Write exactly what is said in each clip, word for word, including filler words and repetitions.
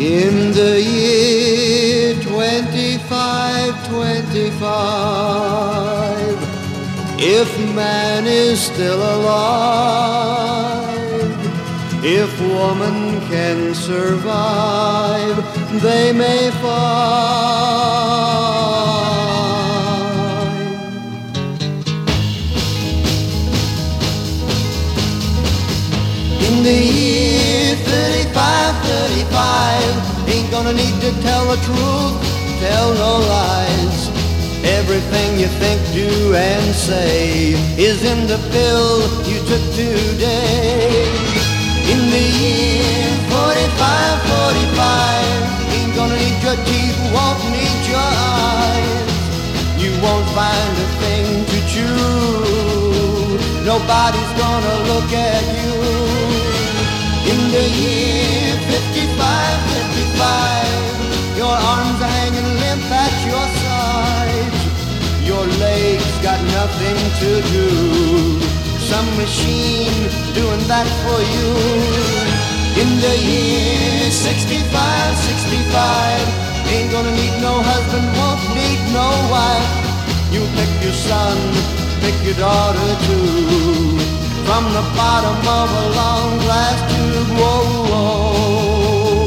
In the year twenty-five twenty-five, if man is still alive, if woman can survive, they may find. In the year thirty-five thirty-five, ain't gonna need to tell the truth, tell no lies. Everything you think, do, and say is in the pill you took today. In the year forty-five forty-five, ain't gonna need your teeth, won't need your eyes. You won't find a thing to chew, nobody's gonna look at you. In the year fifty-five fifty-five, your arms are hanging limp at your sides. Your legs got nothing to do, some machine doing that for you. In the year sixty-five sixty-five, ain't gonna need no husband, won't need no wife. You pick your son, pick your daughter too, from the bottom of a long glass tube. Whoa, whoa.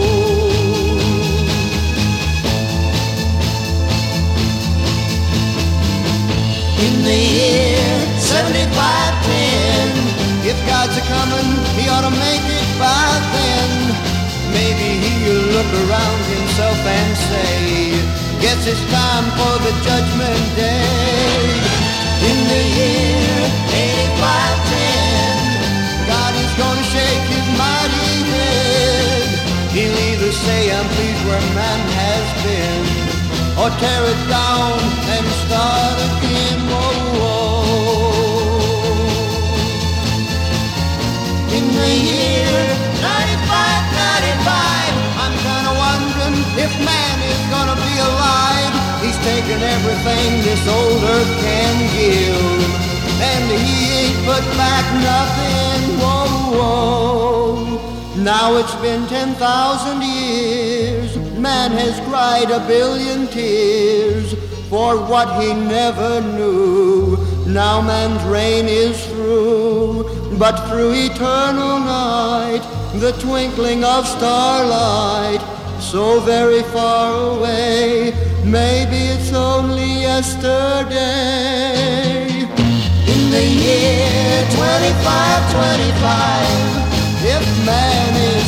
In the year seventy-five ten, if God's a-comin', he ought to make it by then. Maybe he'll look around himself and say, guess it's time for the judgment day. In the year eighty-five ten, God is gonna shake his mighty head. He'll either say, I'm pleased where man has been, or tear it down and start again. Whoa, whoa. In the year ninety-five ninety-five, I'm kinda wondering if man is gonna be alive. He's taken everything this old earth can give, and he ain't put back nothing. Whoa, whoa. Now it's been ten thousand years, man has cried a billion tears for what he never knew. Now man's reign is through, but through eternal night, the twinkling of starlight, so very far away, maybe it's only yesterday. In the year twenty-five twenty-five, if man is